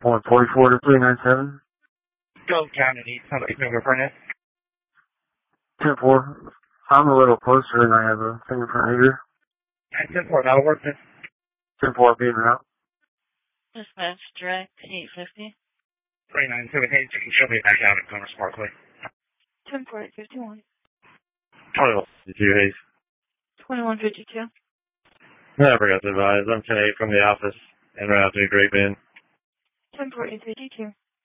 144 to 397. Go County needs somebody fingerprint it. 10-4. I'm a little closer and I have a fingerprint reader. 10-4, that'll work then. 10-4 being out. Dispatch direct 850. 397, hey, you can show me back out at Commerce Parkway. 10-4 851. 2152 Hayes. 2152. I forgot to advise. I'm 10-8 from the office and right out to Great Bend. 10-4 852.